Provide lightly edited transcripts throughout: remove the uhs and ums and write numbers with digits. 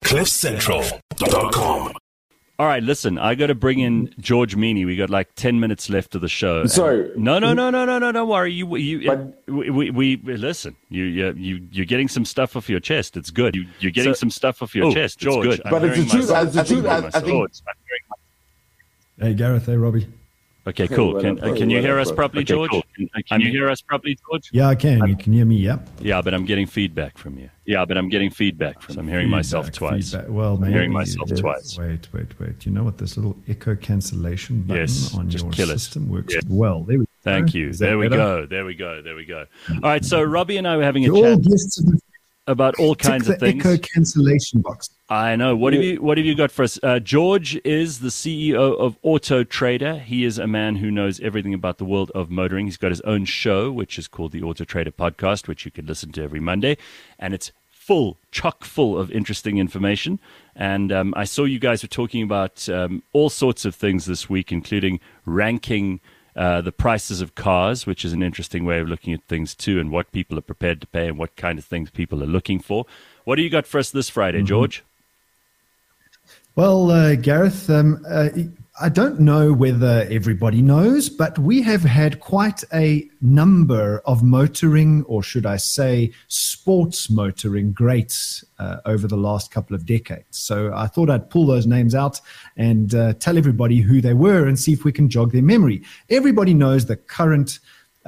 CliffCentral.com. All right, listen, I got to bring in George Meany. We got like 10 minutes left of the show. Sorry. No, don't worry. We listen. You're getting some stuff off your chest. It's good. You're getting some stuff off your chest. George, it's good. But it's the truth. I think. Hey, Gareth. Hey, Robbie. Okay, cool. Can you hear us properly, George? Can you hear us properly, George? Yeah, I can. You can hear me, yeah? Yeah, but I'm getting feedback from you. So I'm hearing myself twice. Well, maybe. I'm hearing myself twice. Wait. You know what? This little echo cancellation button on your system works well. There we go. Thank you. There we go. All right, so Robbie and I were having a chat about all kinds of things. Echo cancellation box. I know. What have you got for us? George is the CEO of Auto Trader. He is a man who knows everything about the world of motoring. He's got his own show, which is called the Auto Trader Podcast, which you can listen to every Monday, and it's chock full of interesting information. And I saw you guys were talking about all sorts of things this week, including ranking the prices of cars, which is an interesting way of looking at things too, and what people are prepared to pay and what kind of things people are looking for. What do you got for us this Friday, George? Well, Gareth, I don't know whether everybody knows, but we have had quite a number of motoring, or should I say sports motoring greats over the last couple of decades. So I thought I'd pull those names out and tell everybody who they were and see if we can jog their memory. Everybody knows the current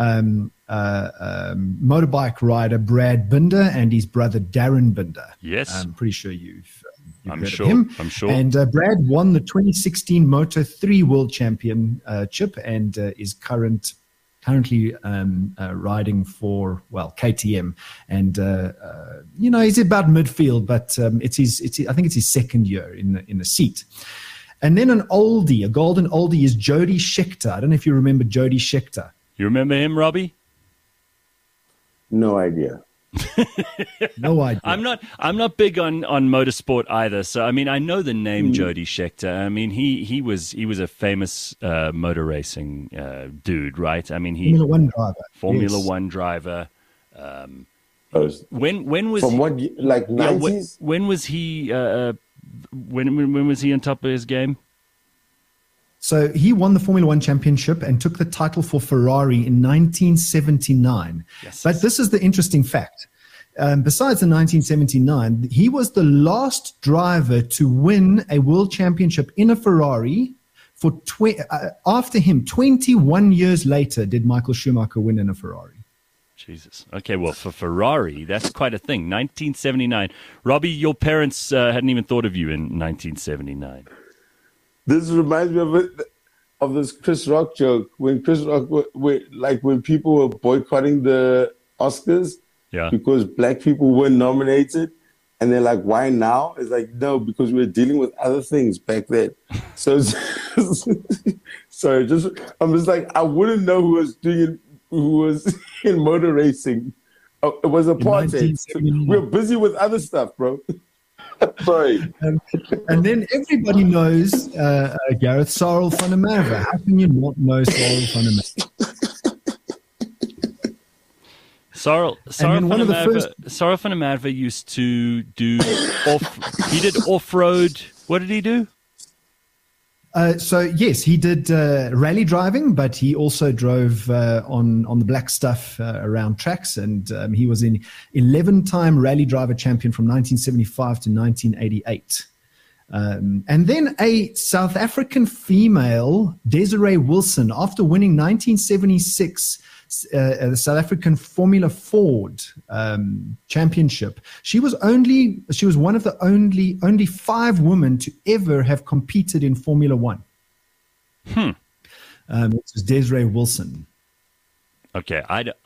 motorbike rider Brad Binder and his brother Darren Binder. Yes. I'm pretty sure you've I'm heard sure. of him. I'm sure. And Brad won the 2016 Moto3 World Championship and is currently riding for, KTM. And, he's about midfield, but I think it's his second year in the seat. And then a golden oldie is Jody Scheckter. I don't know if you remember Jody Scheckter. You remember him, Robbie? No idea. No idea. I'm not big on motorsport either. So I mean, I know the name Jody Scheckter. I mean, he was a famous motor racing dude, right? I mean, Formula One driver. When was from what, like 90s? When was he? When was he on top of his game? So he won the Formula One championship and took the title for Ferrari in 1979. Yes. But this is the interesting fact. Besides the 1979, he was the last driver to win a world championship in a Ferrari. After him, 21 years later, did Michael Schumacher win in a Ferrari. Jesus. Okay, well, for Ferrari, that's quite a thing. 1979. Robbie, your parents hadn't even thought of you in 1979. This reminds me of this Chris Rock joke. When Chris Rock, when people were boycotting the Oscars because black people weren't nominated, and they're like, why now? It's like, no, because we were dealing with other things back then. So, sorry, I'm just like, I wouldn't know who was in motor racing. Oh, it was apartheid. We're busy with other stuff, bro. Sorry. And then everybody knows Gareth Sarel van der Merwe. How can you not know Sarel van der Merwe? Sarel van der Merwe used to do he did off-road. What did he do? So yes, he did rally driving, but he also drove on the black stuff around tracks, and he was an 11-time rally driver champion from 1975 to 1988. And then a South African female, Desiree Wilson, after winning 1976 the South African Formula Ford championship. She was one of the only 5 women to ever have competed in Formula One. It was Desiree Wilson. Okay, I got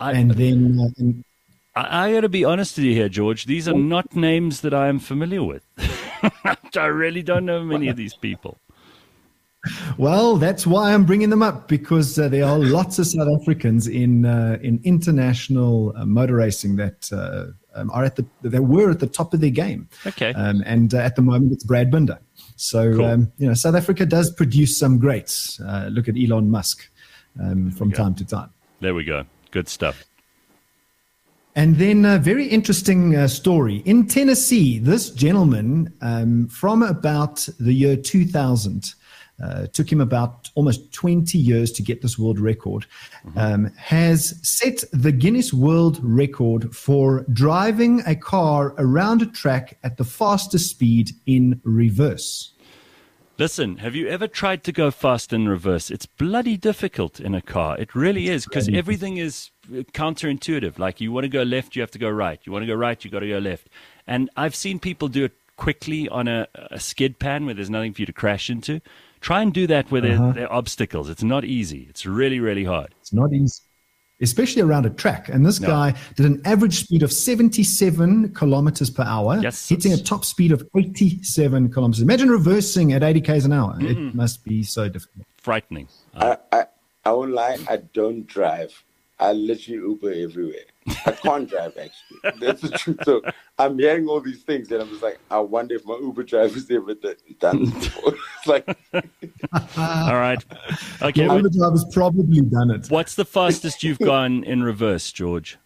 to be honest with you here, George. These are not names that I am familiar with. I really don't know many of these people. Well, that's why I'm bringing them up, because there are lots of South Africans in international motor racing that they were at the top of their game. Okay, and at the moment it's Brad Binder. So cool. South Africa does produce some greats. Look at Elon Musk from time to time. There we go. Good stuff. And then a very interesting story. In Tennessee, this gentleman, from about the year 2000, took him about almost 20 years to get this world record, has set the Guinness World Record for driving a car around a track at the fastest speed in reverse. Listen, have you ever tried to go fast in reverse? It's bloody difficult in a car. It really is, because everything is counterintuitive. Like, you want to go left, you have to go right. You want to go right, you got to go left. And I've seen people do it quickly on a skid pan where there's nothing for you to crash into. Try and do that where there are obstacles. It's not easy. It's really, really hard. It's not easy, especially around a track. And this guy did an average speed of 77 kilometers per hour, hitting a top speed of 87 kilometers. Imagine reversing at 80 k's an hour. It must be so difficult. Frightening. I won't lie. I don't drive. I literally Uber everywhere. I can't drive, actually. That's the truth. So I'm hearing all these things, and I'm just like, I wonder if my Uber driver's ever done this before. It's like, all right. Okay. Uber driver's probably done it. What's the fastest you've gone in reverse, George?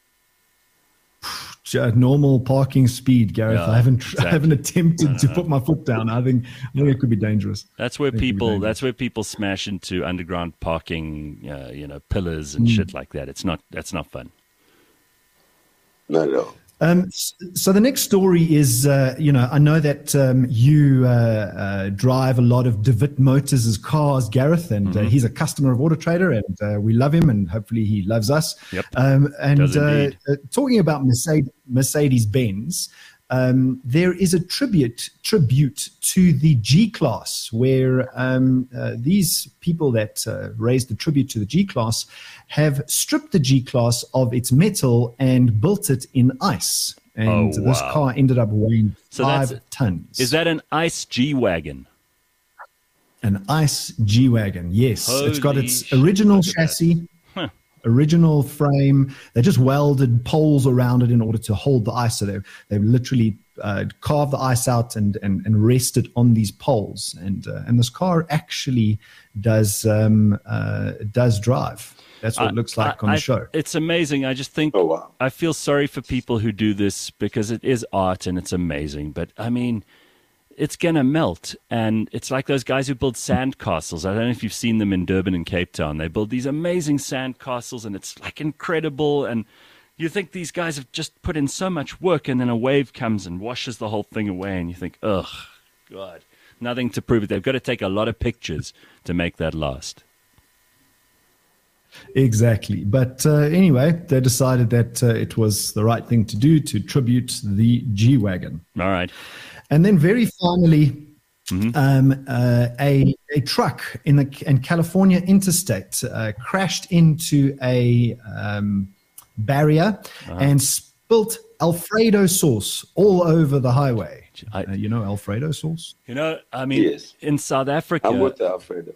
Normal parking speed, Gareth. I haven't attempted to put my foot down. I think it could be dangerous. That's where people smash into underground parking, pillars and shit like that. That's not fun. No. So the next story is, I know that you drive a lot of DeWitt Motors' cars, Gareth, and he's a customer of AutoTrader, and we love him, and hopefully he loves us. Yep. Talking about Mercedes-Benz, there is a tribute to the G-Class, where these people that raised the tribute to the G-Class have stripped the G-Class of its metal and built it in ice. And this car ended up weighing 5 tons. Is that an ice G-Wagon? An ice G-Wagon, yes. It's got its original chassis, original frame. They just welded poles around it in order to hold the ice. So they've literally carved the ice out and rested on these poles. And this car actually does drive. That's what it looks like on the show. It's amazing. I just think I feel sorry for people who do this, because it is art and it's amazing. But I mean, it's going to melt. And it's like those guys who build sand castles. I don't know if you've seen them in Durban and Cape Town. They build these amazing sand castles, and it's like incredible. And you think these guys have just put in so much work, and then a wave comes and washes the whole thing away. And you think, ugh, God, nothing to prove it. They've got to take a lot of pictures to make that last. Exactly. But anyway, they decided that it was the right thing to do to tribute the G-Wagon. All right. And then very finally, a truck in California interstate crashed into a barrier and spilt Alfredo sauce all over the highway. You know Alfredo sauce? I mean, yes. In South Africa... I'm with the Alfredo.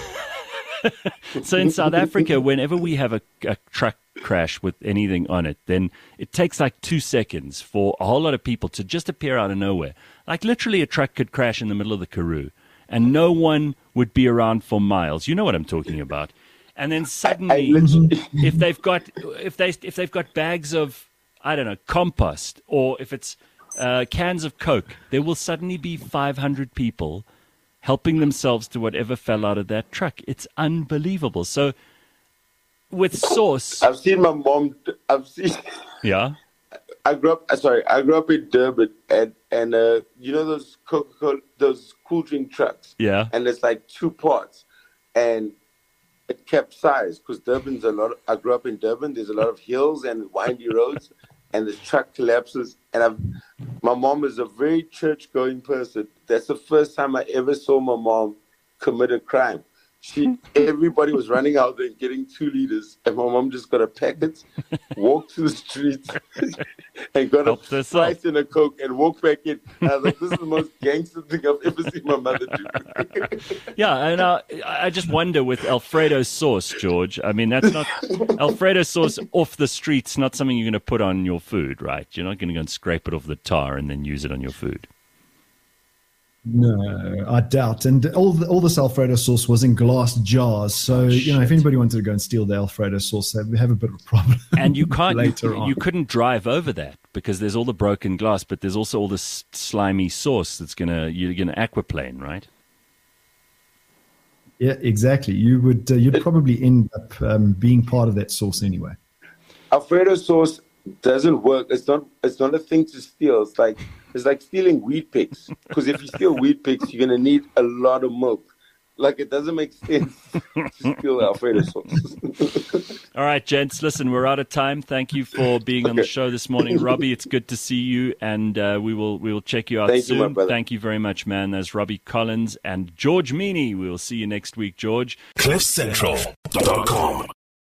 So in South Africa, whenever we have a truck crash with anything on it, then it takes like 2 seconds for a whole lot of people to just appear out of nowhere. Like literally a truck could crash in the middle of the Karoo and no one would be around for miles. You know what I'm talking about. And then suddenly, if they've got bags of, I don't know, compost, or if it's cans of Coke, there will suddenly be 500 people helping themselves to whatever fell out of that truck. It's unbelievable. So with sauce, I've seen my mom. Yeah. I grew up in Durban, and you know those Coca-Cola, those cool drink trucks. Yeah. And there's like 2 parts, and it capsized because Durban's a lot. I grew up in Durban. There's a lot of hills and windy roads, and the truck collapses. And my mom is a very church-going person. That's the first time I ever saw my mom commit a crime. Everybody was running out there and getting 2 liters, and my mom just got a packet, walked to the streets, and got a slice in a Coke and walked back in. And I was like, this is the most gangster thing I've ever seen my mother do. Yeah, and I just wonder with Alfredo sauce, George. I mean, that's not Alfredo sauce off the streets. Not something you're going to put on your food, right? You're not going to go and scrape it off the tar and then use it on your food. No, I doubt. And all this Alfredo sauce was in glass jars. So, if anybody wanted to go and steal the Alfredo sauce, they have a bit of a problem. And you you couldn't drive over that because there's all the broken glass, but there's also all this slimy sauce that's you're gonna aquaplane, right? Yeah, exactly. You'd probably end up being part of that sauce anyway. Alfredo sauce doesn't work. It's not a thing to steal. It's like stealing wheat picks. Because if you steal wheat picks, you're gonna need a lot of milk. Like, it doesn't make sense to steal Alfredo sauce. All right, gents. Listen, we're out of time. Thank you for being on the show this morning, Robbie. It's good to see you, and we will check you out soon. You, my brother. Thank you very much, man. There's Robbie Collins and George Meany. We will see you next week, George. CliffCentral.com